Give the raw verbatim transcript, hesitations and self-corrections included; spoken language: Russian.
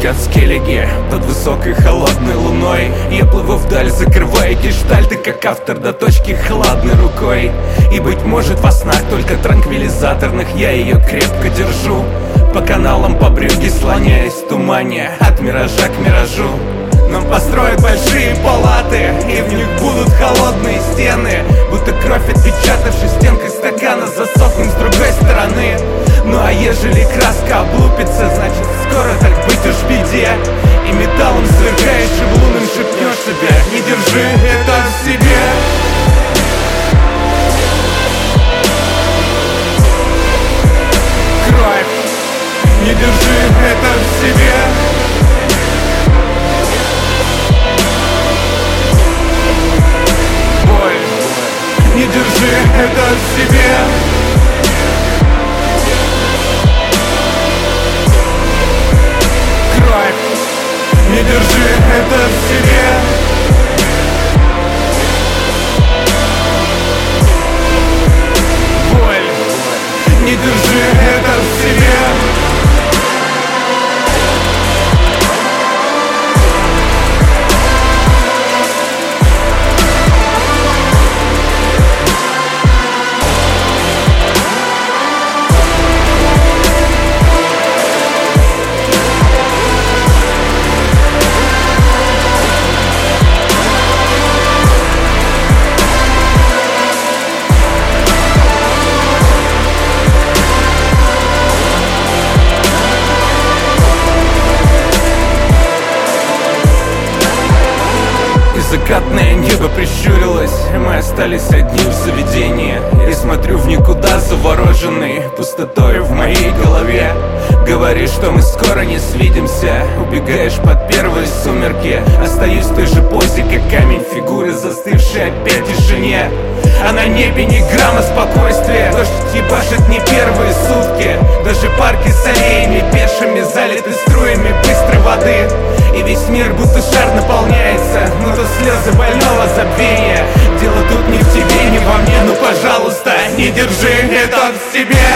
от скеллиги под высокой холодной луной. Я плыву вдаль, закрывая гештальты, как автор до точки хладной рукой. И быть может во снах только транквилизаторных я ее крепко держу. По каналам, по брюге слоняясь в тумане, от миража к миражу. Нам построят большие палаты, и в них будут холодные стены, будто кровь, отпечатавшись стенкой стакана, засохнем с другой стороны. Ну а ежели краска облупится, значит скоро так быть уж в беде. И металлом сверкающим лунным шепнешь себе: не держи это в себе. Кровь, не держи это в себе. Не держи это в себе. Кровь, не держи это в себе. Боль, не держи это в себе. Закатное небо прищурилось, мы остались одни в заведении. И смотрю в никуда, завороженный пустотой в моей голове. Говоришь, что мы скоро не свидимся, убегаешь под первые сумерки. Остаюсь в той же позе, как камень, фигуры застывшие опять в тишине. А на небе ни грамма спокойствия, дождь ебашит не первые сутки. Даже парки с аллеями пешими залиты струями быстрой воды. И весь мир будто шар наполняется, ну то слезы больного забвения. Дело тут не в тебе, не во мне, ну пожалуйста, не держи это в себе.